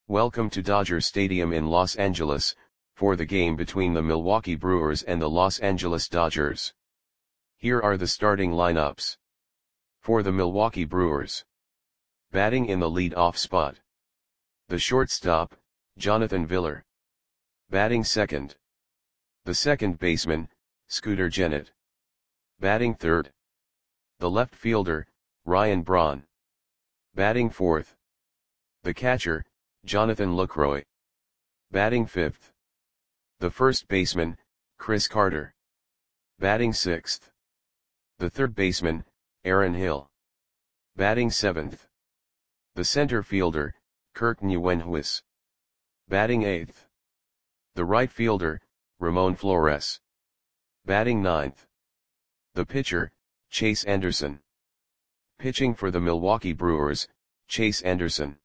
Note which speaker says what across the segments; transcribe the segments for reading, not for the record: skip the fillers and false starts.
Speaker 1: Welcome to Dodger Stadium in Los Angeles, for the game between the Milwaukee Brewers and the Los Angeles Dodgers. Here are the starting lineups. For the Milwaukee Brewers. Batting in the lead-off spot. The shortstop, Jonathan Villar. Batting second. The second baseman, Scooter Gennett. Batting third. The left fielder, Ryan Braun. Batting fourth. The catcher, Jonathan Lucroy. Batting fifth. The first baseman, Chris Carter. Batting sixth. The third baseman, Aaron Hill. Batting seventh. The center fielder, Kirk Nieuwenhuis. Batting eighth. The right fielder, Ramon Flores. Batting ninth. The pitcher, Chase Anderson. Pitching for the Milwaukee Brewers, Chase Anderson.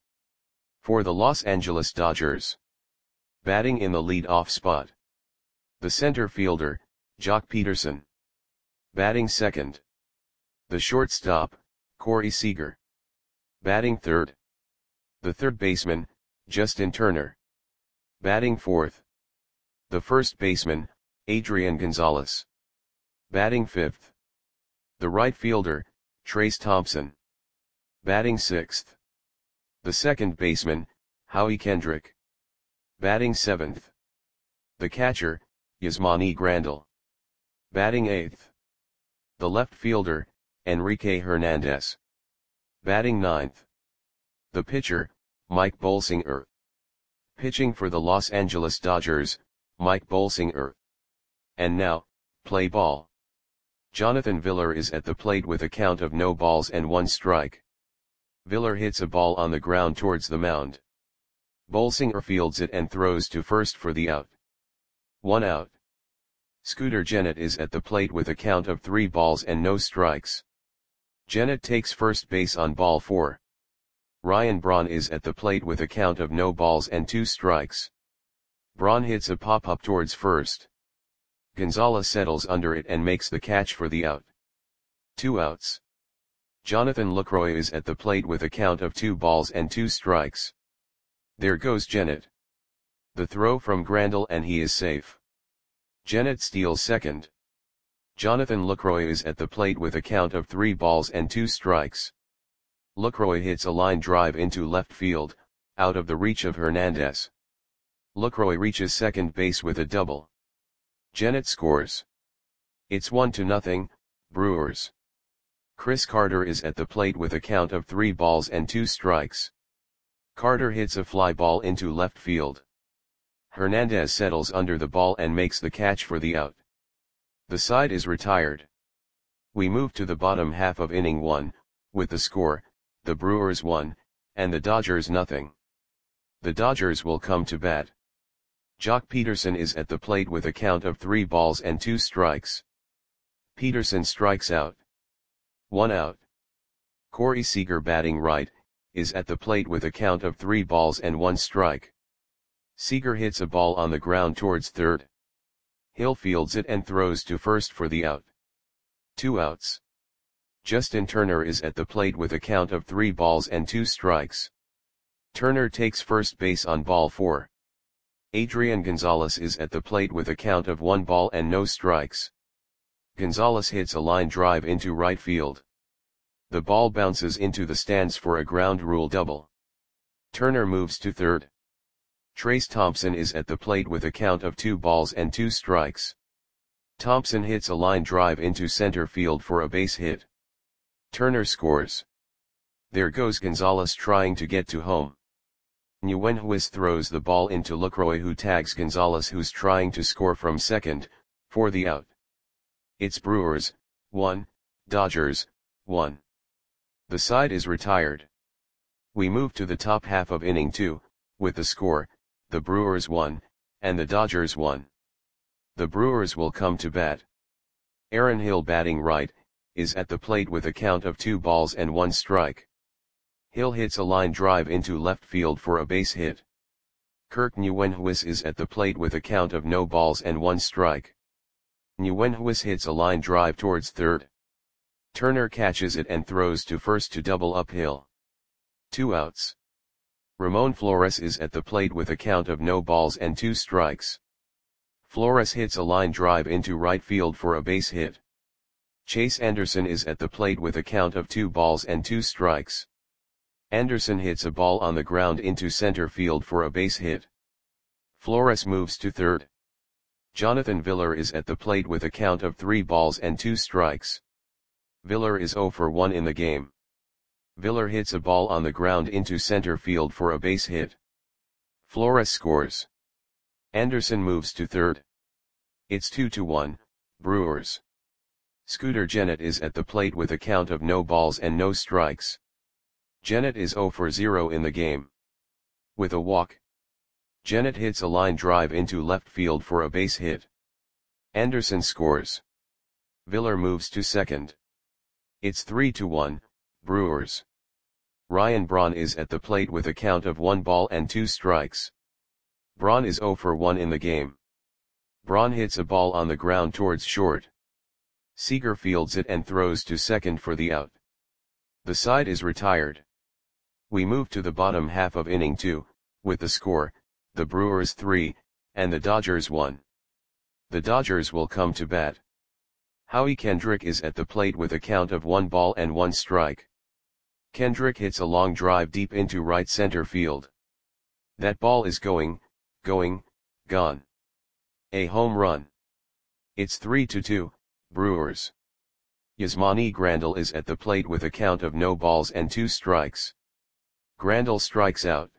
Speaker 1: For the Los Angeles Dodgers. Batting in the lead-off spot. The center fielder, Joc Pederson. Batting second. The shortstop, Corey Seager. Batting third. The third baseman, Justin Turner. Batting fourth. The first baseman, Adrian Gonzalez. Batting fifth. The right fielder, Trayce Thompson. Batting sixth. The second baseman, Howie Kendrick. Batting seventh. The catcher, Yasmani Grandal. Batting eighth. The left fielder, Enrique Hernandez. Batting ninth. The pitcher, Mike Bolsinger. Pitching for the Los Angeles Dodgers, Mike Bolsinger. And now, play ball. Jonathan Villar is at the plate with a count of no balls and one strike. Villar hits a ball on the ground towards the mound. Bolsinger fields it and throws to first for the out. 1 out. Scooter Gennett is at the plate with a count of 3 balls and no strikes. Gennett takes first base on ball 4. Ryan Braun is at the plate with a count of no balls and 2 strikes. Braun hits a pop-up towards first. Gonzalez settles under it and makes the catch for the out. 2 outs. Jonathan Lucroy is at the plate with a count of 2 balls and 2 strikes. There goes Gennett. The throw from Grandal and he is safe. Gennett steals second. Jonathan Lucroy is at the plate with a count of 3 balls and 2 strikes. Lucroy hits a line drive into left field, out of the reach of Hernandez. Lucroy reaches second base with a double. Gennett scores. It's 1-0, Brewers. Chris Carter is at the plate with a count of 3 balls and 2 strikes. Carter hits a fly ball into left field. Hernandez settles under the ball and makes the catch for the out. The side is retired. We move to the bottom half of inning 1, with the score, the Brewers 1, and the Dodgers 0. The Dodgers will come to bat. Joc Pederson is at the plate with a count of 3 balls and 2 strikes. Pederson strikes out. 1 out. Corey Seager, batting right, is at the plate with a count of 3 balls and 1 strike. Seager hits a ball on the ground towards third. Hill fields it and throws to first for the out. 2 outs. Justin Turner is at the plate with a count of 3 balls and 2 strikes. Turner takes first base on ball 4. Adrian Gonzalez is at the plate with a count of 1 ball and no strikes. Gonzalez hits a line drive into right field. The ball bounces into the stands for a ground rule double. Turner moves to third. Trayce Thompson is at the plate with a count of 2 balls and 2 strikes. Thompson hits a line drive into center field for a base hit. Turner scores. There goes Gonzalez trying to get to home. Nieuwenhuis throws the ball into Lucroy, who tags Gonzalez, who's trying to score from second, for the out. It's Brewers 1, Dodgers 1. The side is retired. We move to the top half of inning 2, with the score, the Brewers 1, and the Dodgers 1. The Brewers will come to bat. Aaron Hill, batting right, is at the plate with a count of 2 balls and 1 strike. Hill hits a line drive into left field for a base hit. Kirk Nieuwenhuis is at the plate with a count of no balls and 1 strike. Nieuwenhuis hits a line drive towards third. Turner catches it and throws to first to double up Hill. 2 outs. Ramon Flores is at the plate with a count of no balls and 2 strikes. Flores hits a line drive into right field for a base hit. Chase Anderson is at the plate with a count of 2 balls and 2 strikes. Anderson hits a ball on the ground into center field for a base hit. Flores moves to third. Jonathan Villar is at the plate with a count of 3 balls and 2 strikes. Villar is 0 for 1 in the game. Villar hits a ball on the ground into center field for a base hit. Flores scores. Anderson moves to third. It's 2-1, Brewers. Scooter Gennett is at the plate with a count of no balls and no strikes. Gennett is 0 for 0 in the game. With a walk, Gennett hits a line drive into left field for a base hit. Anderson scores. Villar moves to second. It's 3-1, Brewers. Ryan Braun is at the plate with a count of 1 ball and 2 strikes. Braun is 0 for 1 in the game. Braun hits a ball on the ground towards short. Seager fields it and throws to second for the out. The side is retired. We move to the bottom half of inning 2, with the score, the Brewers 3, and the Dodgers 1. The Dodgers will come to bat. Howie Kendrick is at the plate with a count of 1 ball and 1 strike. Kendrick hits a long drive deep into right center field. That ball is going, gone. A home run. It's 3-2, Brewers. Yasmani Grandal is at the plate with a count of no balls and 2 strikes. Grandal strikes out.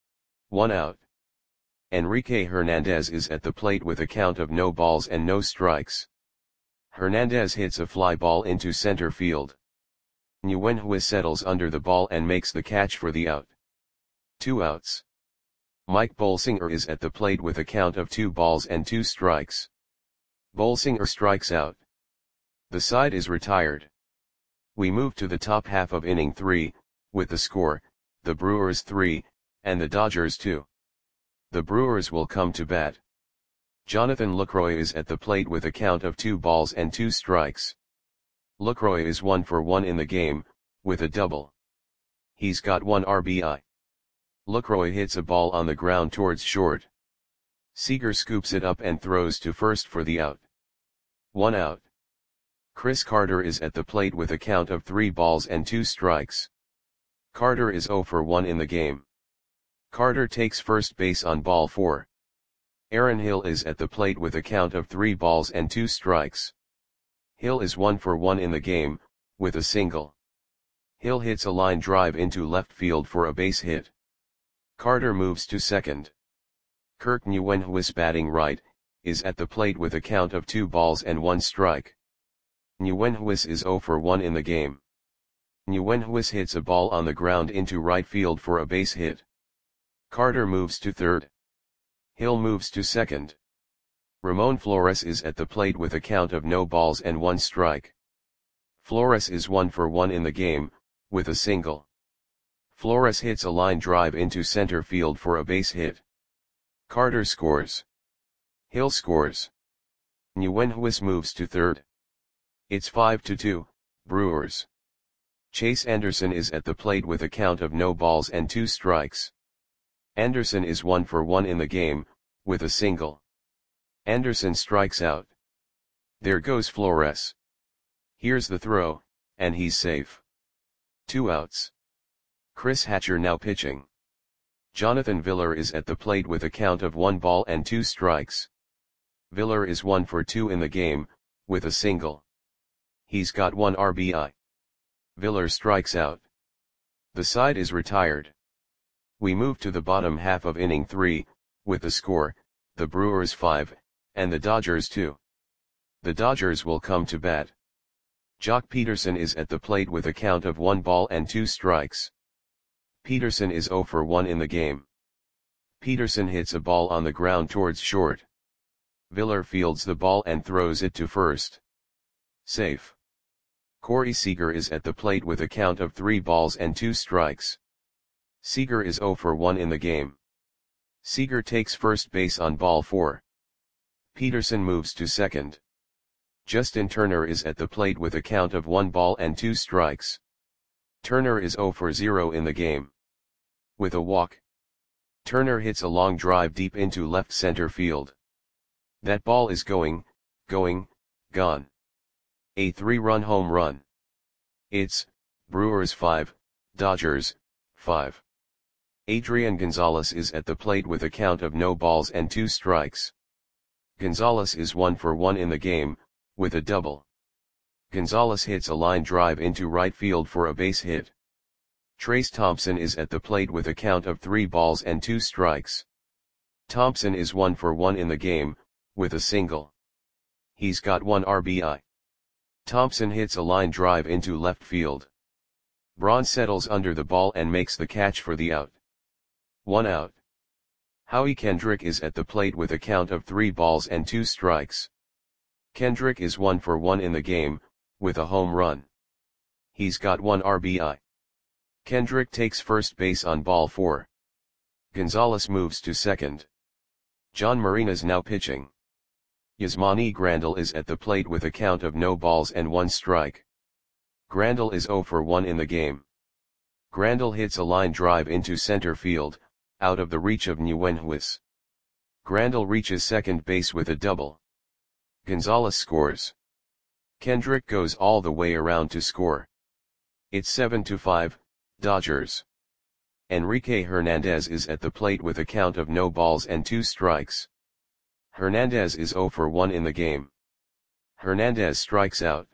Speaker 1: 1 out. Enrique Hernandez is at the plate with a count of no balls and no strikes. Hernandez hits a fly ball into center field. Nguyen settles under the ball and makes the catch for the out. 2 outs. Mike Bolsinger is at the plate with a count of 2 balls and 2 strikes. Bolsinger strikes out. The side is retired. We move to the top half of inning 3, with the score, the Brewers 3, and the Dodgers 2. The Brewers will come to bat. Jonathan Lucroy is at the plate with a count of 2 balls and 2 strikes. Lucroy is 1 for 1 in the game, with a double. He's got 1 RBI. Lucroy hits a ball on the ground towards short. Seager scoops it up and throws to first for the out. 1 out. Chris Carter is at the plate with a count of 3 balls and 2 strikes. Carter is 0 for 1 in the game. Carter takes first base on ball 4. Aaron Hill is at the plate with a count of 3 balls and 2 strikes. Hill is 1 for 1 in the game, with a single. Hill hits a line drive into left field for a base hit. Carter moves to second. Kirk Nguyen, who is batting right, is at the plate with a count of 2 balls and 1 strike. Nguyen is 0 for 1 in the game. Nguyen hits a ball on the ground into right field for a base hit. Carter moves to third. Hill moves to second. Ramon Flores is at the plate with a count of no balls and 1 strike. Flores is 1 for 1 in the game, with a single. Flores hits a line drive into center field for a base hit. Carter scores. Hill scores. Nguyen moves to third. It's 5-2, Brewers. Chase Anderson is at the plate with a count of no balls and 2 strikes. Anderson is 1 for 1 in the game, with a single. Anderson strikes out. There goes Flores. Here's the throw, and he's safe. 2 outs. Chris Hatcher now pitching. Jonathan Villar is at the plate with a count of 1 ball and 2 strikes. Villar is 1 for 2 in the game, with a single. He's got 1 RBI. Villar strikes out. The side is retired. We move to the bottom half of inning 3, with the score, the Brewers 5, and the Dodgers 2. The Dodgers will come to bat. Jock Peterson is at the plate with a count of 1 ball and 2 strikes. Peterson is 0 for 1 in the game. Peterson hits a ball on the ground towards short. Villar fields the ball and throws it to first. Safe. Corey Seager is at the plate with a count of 3 balls and 2 strikes. Seager is 0 for 1 in the game. Seager takes first base on ball 4. Peterson moves to second. Justin Turner is at the plate with a count of 1 ball and 2 strikes. Turner is 0 for 0 in the game. With a walk, Turner hits a long drive deep into left center field. That ball is going, gone. A 3-run home run. It's Brewers 5, Dodgers 5. Adrian Gonzalez is at the plate with a count of no balls and 2 strikes. Gonzalez is 1 for 1 in the game, with a double. Gonzalez hits a line drive into right field for a base hit. Trayce Thompson is at the plate with a count of 3 balls and 2 strikes. Thompson is 1 for 1 in the game, with a single. He's got 1 RBI. Thompson hits a line drive into left field. Braun settles under the ball and makes the catch for the out. 1 out. Howie Kendrick is at the plate with a count of 3 balls and 2 strikes. Kendrick is 1 for 1 in the game, with a home run. He's got 1 RBI. Kendrick takes first base on ball 4. Gonzalez moves to second. John Marinas now pitching. Yasmani Grandal is at the plate with a count of no balls and 1 strike. Grandal is 0 for 1 in the game. Grandal hits a line drive into center field, out of the reach of Nguyenhuis. Grandal reaches second base with a double. Gonzalez scores. Kendrick goes all the way around to score. It's 7-5, Dodgers. Enrique Hernandez is at the plate with a count of no balls and 2 strikes. Hernandez is 0 for 1 in the game. Hernandez strikes out.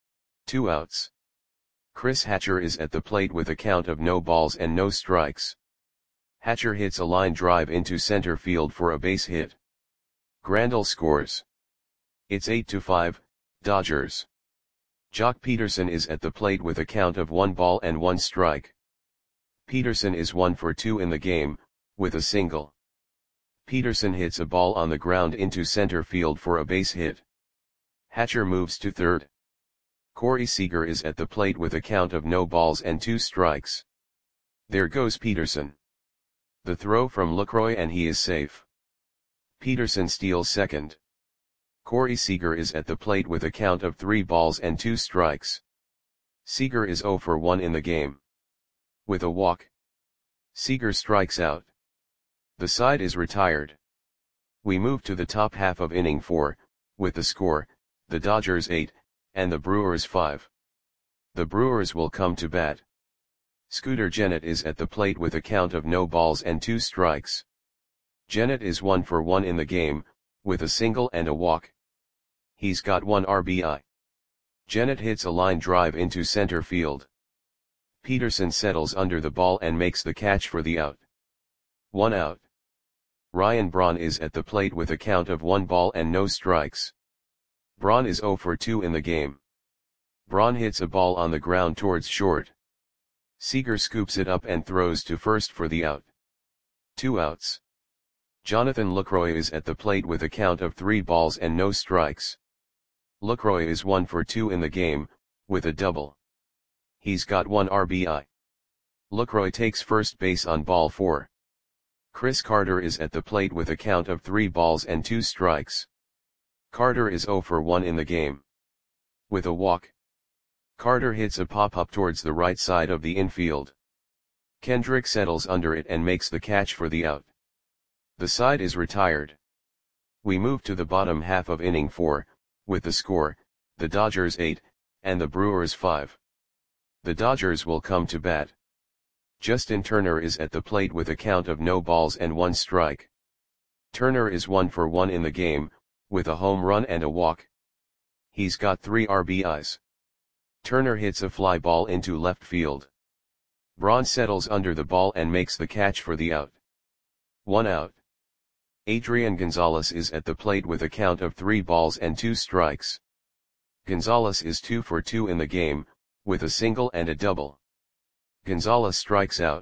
Speaker 1: 2 outs. Chris Hatcher is at the plate with a count of no balls and no strikes. Hatcher hits a line drive into center field for a base hit. Grandal scores. It's 8-5, Dodgers. Jock Peterson is at the plate with a count of 1 ball and 1 strike. Peterson is 1 for 2 in the game, with a single. Peterson hits a ball on the ground into center field for a base hit. Hatcher moves to third. Corey Seager is at the plate with a count of no balls and 2 strikes. There goes Peterson. The throw from Lucroy and he is safe. Peterson steals second. Corey Seager is at the plate with a count of 3 balls and 2 strikes. Seager is 0 for 1 in the game. With a walk. Seager strikes out. The side is retired. We move to the top half of inning 4, with the score, the Dodgers 8, and the Brewers 5. The Brewers will come to bat. Scooter Gennett is at the plate with a count of no balls and 2 strikes. Gennett is 1 for 1 in the game, with a single and a walk. He's got 1 RBI. Gennett hits a line drive into center field. Peterson settles under the ball and makes the catch for the out. 1 out. Ryan Braun is at the plate with a count of 1 ball and no strikes. Braun is 0 for 2 in the game. Braun hits a ball on the ground towards short. Seager scoops it up and throws to first for the out. 2 outs. Jonathan Lucroy is at the plate with a count of 3 balls and no strikes. Lucroy is 1 for 2 in the game, with a double. He's got 1 RBI. Lucroy takes first base on ball 4. Chris Carter is at the plate with a count of 3 balls and 2 strikes. Carter is 0 for 1 in the game. With a walk. Carter hits a pop-up towards the right side of the infield. Kendrick settles under it and makes the catch for the out. The side is retired. We move to the bottom half of inning 4, with the score, the Dodgers 8, and the Brewers 5. The Dodgers will come to bat. Justin Turner is at the plate with a count of no balls and 1 strike. Turner is 1 for 1 in the game, with a home run and a walk. He's got 3 RBIs. Turner hits a fly ball into left field. Braun settles under the ball and makes the catch for the out. 1 out. Adrian Gonzalez is at the plate with a count of 3 balls and 2 strikes. Gonzalez is 2 for 2 in the game, with a single and a double. Gonzalez strikes out.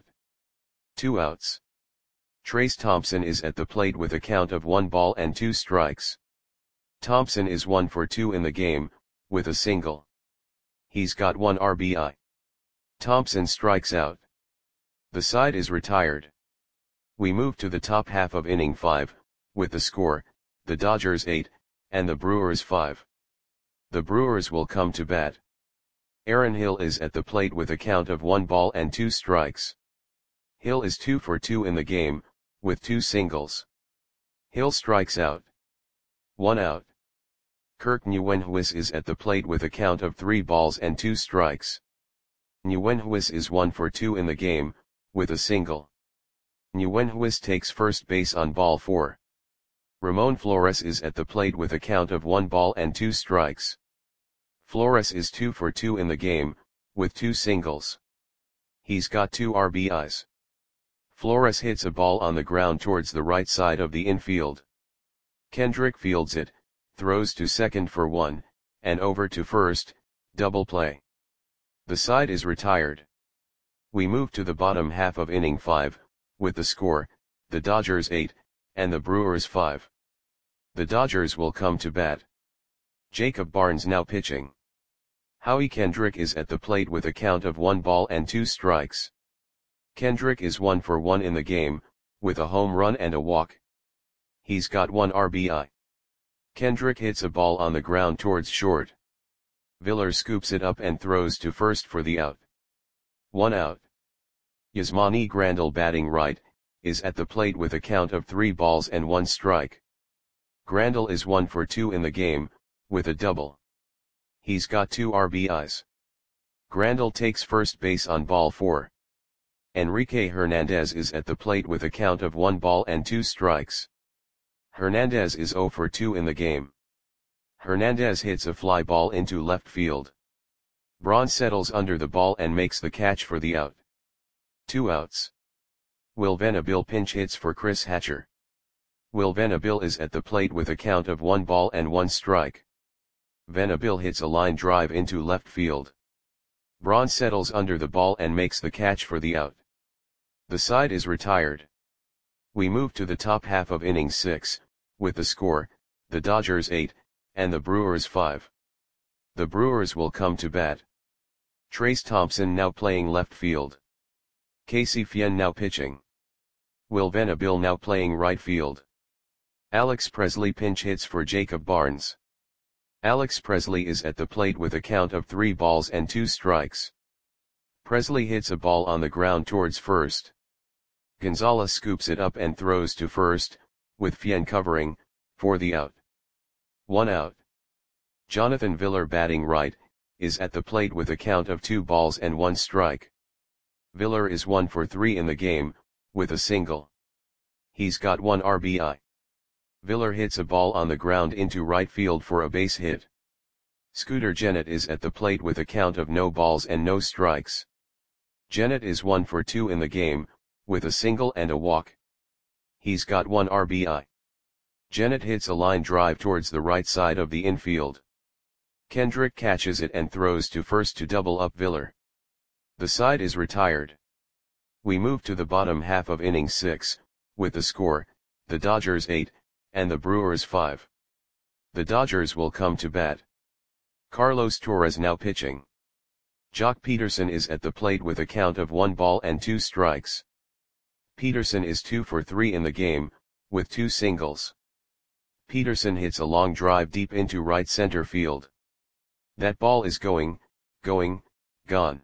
Speaker 1: 2 outs. Trayce Thompson is at the plate with a count of 1 ball and 2 strikes. Thompson is 1 for 2 in the game, with a single. He's got 1 RBI. Thompson strikes out. The side is retired. We move to the top half of inning 5, with the score, the Dodgers 8, and the Brewers 5. The Brewers will come to bat. Aaron Hill is at the plate with a count of 1 ball and 2 strikes. Hill is 2 for 2 in the game, with 2 singles. Hill strikes out. 1 out. Kirk Nguyenhuis is at the plate with a count of 3 balls and 2 strikes. Nguyenhuis is 1 for 2 in the game, with a single. Nguyenhuis takes first base on ball 4. Ramon Flores is at the plate with a count of 1 ball and 2 strikes. Flores is 2 for 2 in the game, with 2 singles. He's got 2 RBIs. Flores hits a ball on the ground towards the right side of the infield. Kendrick fields it, throws to second for 1, and over to first, double play. The side is retired. We move to the bottom half of inning 5, with the score, the Dodgers 8, and the Brewers 5. The Dodgers will come to bat. Jacob Barnes now pitching. Howie Kendrick is at the plate with a count of 1 ball and 2 strikes. Kendrick is 1 for 1 in the game, with a home run and a walk. He's got 1 RBI. Kendrick hits a ball on the ground towards short. Viller scoops it up and throws to first for the out. 1 out. Yasmani Grandal batting right, is at the plate with a count of 3 balls and 1 strike. Grandal is 1 for 2 in the game, with a double. He's got 2 RBIs. Grandal takes first base on ball 4. Enrique Hernandez is at the plate with a count of 1 ball and 2 strikes. Hernandez is 0 for 2 in the game. Hernandez hits a fly ball into left field. Braun settles under the ball and makes the catch for the out. 2 outs. Will Venable pinch hits for Chris Hatcher. Will Venable is at the plate with a count of 1 ball and 1 strike. Venable hits a line drive into left field. Braun settles under the ball and makes the catch for the out. The side is retired. We move to the top half of inning 6, with the score, the Dodgers 8, and the Brewers 5. The Brewers will come to bat. Trace Thompson now playing left field. Casey Fien now pitching. Will Venable now playing right field. Alex Presley pinch hits for Jacob Barnes. Alex Presley is at the plate with a count of 3 balls and 2 strikes. Presley hits a ball on the ground towards first. Gonzalez scoops it up and throws to first, with Fien covering, for the out. 1 out. Jonathan Viller batting right, is at the plate with a count of 2 balls and 1 strike. Viller is 1 for 3 in the game, with a single. He's got 1 RBI. Viller hits a ball on the ground into right field for a base hit. Scooter Gennett is at the plate with a count of no balls and no strikes. Gennett is 1 for 2 in the game, with a single and a walk. He's got 1 RBI. Gennett hits a line drive towards the right side of the infield. Kendrick catches it and throws to first to double up Viller. The side is retired. We move to the bottom half of inning 6, with the score, the Dodgers 8, and the Brewers 5. The Dodgers will come to bat. Carlos Torres now pitching. Jock Peterson is at the plate with a count of 1 ball and 2 strikes. Peterson is 2 for 3 in the game, with 2 singles. Peterson hits a long drive deep into right center field. That ball is going, gone.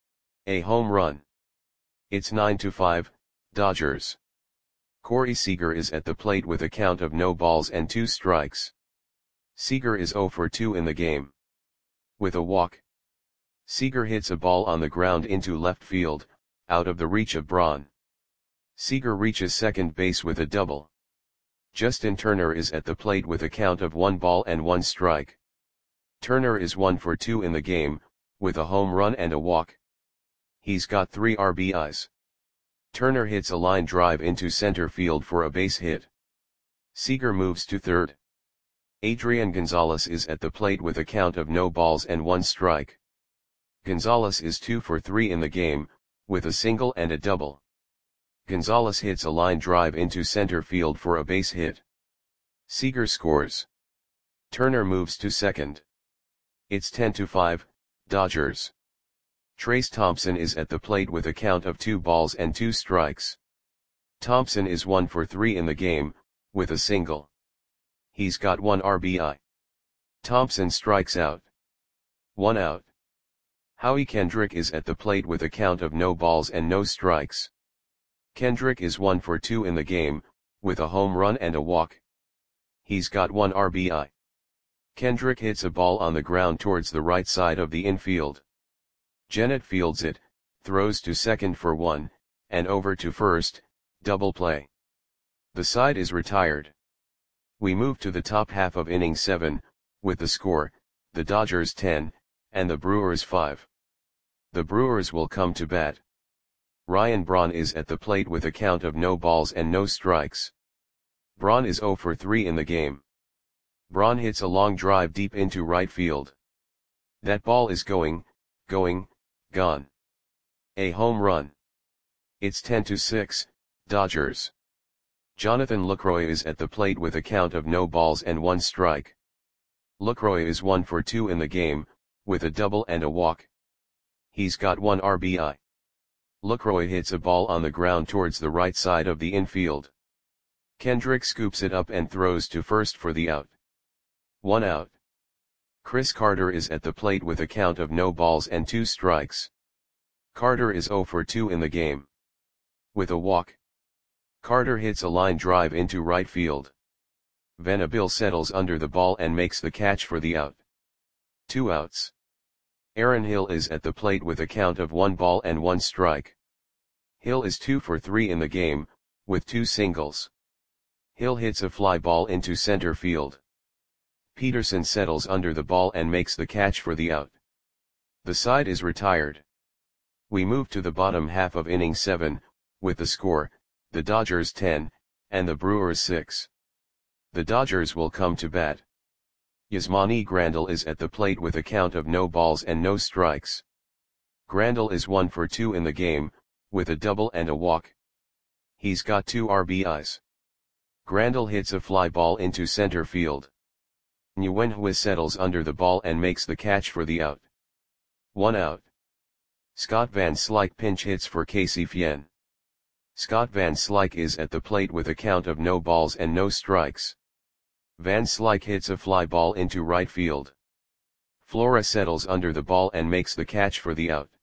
Speaker 1: A home run. It's 9-5, Dodgers. Corey Seager is at the plate with a count of no balls and 2 strikes. Seager is 0 for 2 in the game. With a walk. Seager hits a ball on the ground into left field, out of the reach of Braun. Seager reaches second base with a double. Justin Turner is at the plate with a count of 1 ball and 1 strike. Turner is 1 for 2 in the game, with a home run and a walk. He's got 3 RBIs. Turner hits a line drive into center field for a base hit. Seager moves to third. Adrian Gonzalez is at the plate with a count of no balls and 1 strike. Gonzalez is 2 for 3 in the game, with a single and a double. Gonzalez hits a line drive into center field for a base hit. Seager scores. Turner moves to second. It's 10-5, Dodgers. Trace Thompson is at the plate with a count of 2 balls and 2 strikes. Thompson is 1 for 3 in the game, with a single. He's got 1 RBI. Thompson strikes out. 1 out. Howie Kendrick is at the plate with a count of no balls and no strikes. Kendrick is 1 for 2 in the game, with a home run and a walk. He's got 1 RBI. Kendrick hits a ball on the ground towards the right side of the infield. Gennett fields it, throws to second for 1, and over to first, double play. The side is retired. We move to the top half of inning 7, with the score, the Dodgers 10, and the Brewers 5. The Brewers will come to bat. Ryan Braun is at the plate with a count of no balls and no strikes. Braun is 0 for 3 in the game. Braun hits a long drive deep into right field. That ball is gone. A home run. It's 10-6, Dodgers. Jonathan Lucroy is at the plate with a count of no balls and 1 strike. Lucroy is 1 for 2 in the game, with a double and a walk. He's got 1 RBI. Lucroy hits a ball on the ground towards the right side of the infield. Kendrick scoops it up and throws to first for the out. 1 out. Chris Carter is at the plate with a count of no balls and 2 strikes. Carter is 0 for 2 in the game. With a walk. Carter hits a line drive into right field. Venable settles under the ball and makes the catch for the out. 2 outs. Aaron Hill is at the plate with a count of 1 ball and 1 strike. Hill is 2 for 3 in the game, with 2 singles. Hill hits a fly ball into center field. Peterson settles under the ball and makes the catch for the out. The side is retired. We move to the bottom half of inning 7, with the score, the Dodgers 10, and the Brewers 6. The Dodgers will come to bat. Yasmani Grandal is at the plate with a count of no balls and no strikes. Grandal is 1 for 2 in the game, with a double and a walk. He's got 2 RBIs. Grandal hits a fly ball into center field. Nguyen Hua settles under the ball and makes the catch for the out. 1 out. Scott Van Slyke pinch hits for Casey Fien. Scott Van Slyke is at the plate with a count of no balls and no strikes. Van Slyke hits a fly ball into right field. Flora settles under the ball and makes the catch for the out.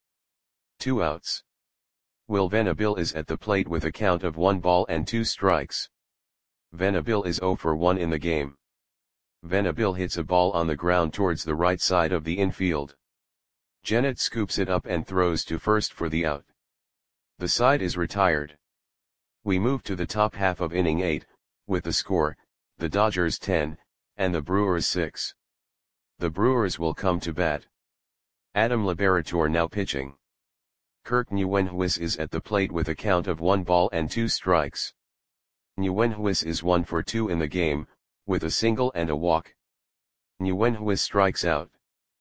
Speaker 1: 2 outs. Will Venable is at the plate with a count of 1 ball and 2 strikes. Venable is 0 for 1 in the game. Venable hits a ball on the ground towards the right side of the infield. Gennett scoops it up and throws to first for the out. The side is retired. We move to the top half of inning 8, with the score, the Dodgers 10, and the Brewers 6. The Brewers will come to bat. Adam Liberatore now pitching. Kirk Nguyen Hua is at the plate with a count of 1 ball and 2 strikes. Nguyen Hua is 1 for 2 in the game, with a single and a walk. Nguyen Hua strikes out.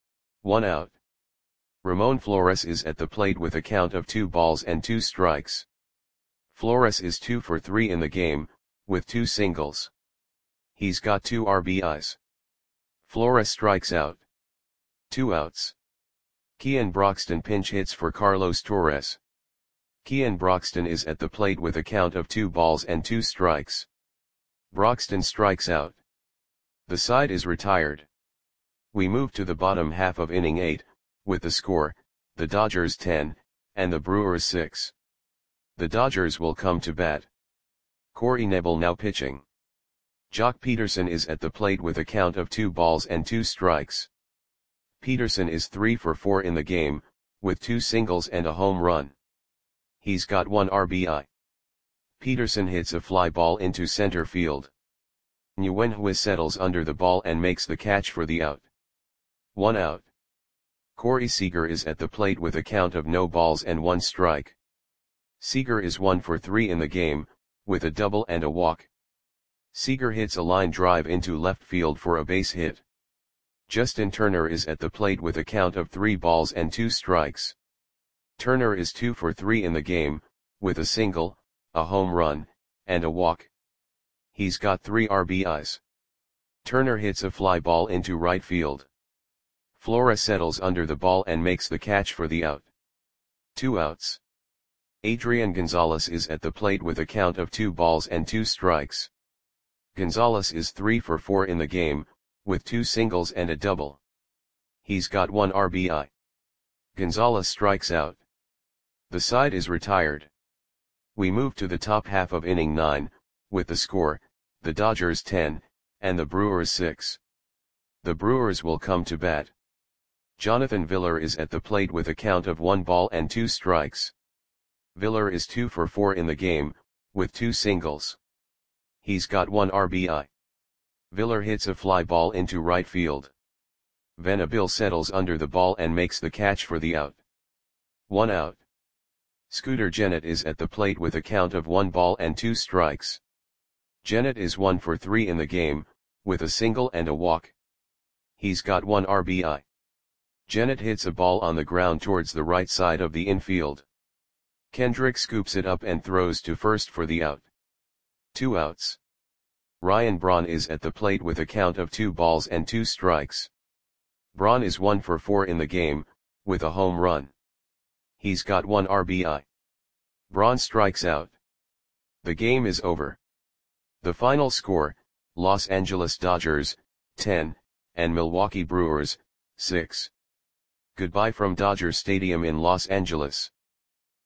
Speaker 1: 1 out. Ramon Flores is at the plate with a count of 2 balls and 2 strikes. Flores is 2 for 3 in the game, with 2 singles. He's got 2 RBIs. Flores strikes out. 2 outs. Kean Broxton pinch hits for Carlos Torres. Kean Broxton is at the plate with a count of 2 balls and 2 strikes. Broxton strikes out. The side is retired. We move to the bottom half of inning 8, with the score, the Dodgers 10, and the Brewers 6. The Dodgers will come to bat. Corey Knebel now pitching. Jock Peterson is at the plate with a count of 2 balls and 2 strikes. Peterson is 3 for 4 in the game, with 2 singles and a home run. He's got 1 RBI. Peterson hits a fly ball into center field. Nguyen Hua settles under the ball and makes the catch for the out. 1 out. Corey Seager is at the plate with a count of no balls and 1 strike. Seager is 1 for 3 in the game, with a double and a walk. Seager hits a line drive into left field for a base hit. Justin Turner is at the plate with a count of 3 balls and 2 strikes. Turner is 2 for 3 in the game, with a single, a home run, and a walk. He's got 3 RBIs. Turner hits a fly ball into right field. Flora settles under the ball and makes the catch for the out. 2 outs. Adrian Gonzalez is at the plate with a count of 2 balls and 2 strikes. Gonzalez is 3 for 4 in the game, with 2 singles and a double. He's got 1 RBI. Gonzalez strikes out. The side is retired. We move to the top half of inning 9, with the score, the Dodgers 10, and the Brewers 6. The Brewers will come to bat. Jonathan Villar is at the plate with a count of 1 ball and 2 strikes. Villar is 2 for 4 in the game, with 2 singles. He's got 1 RBI. Villar hits a fly ball into right field. Venable settles under the ball and makes the catch for the out. 1 out. Scooter Gennett is at the plate with a count of 1 ball and 2 strikes. Gennett is 1 for 3 in the game, with a single and a walk. He's got 1 RBI. Gennett hits a ball on the ground towards the right side of the infield. Kendrick scoops it up and throws to first for the out. 2 outs. Ryan Braun is at the plate with a count of 2 balls and 2 strikes. Braun is 1 for 4 in the game, with a home run. He's got 1 RBI. Braun strikes out. The game is over. The final score, Los Angeles Dodgers, 10, and Milwaukee Brewers, 6. Goodbye from Dodger Stadium in Los Angeles.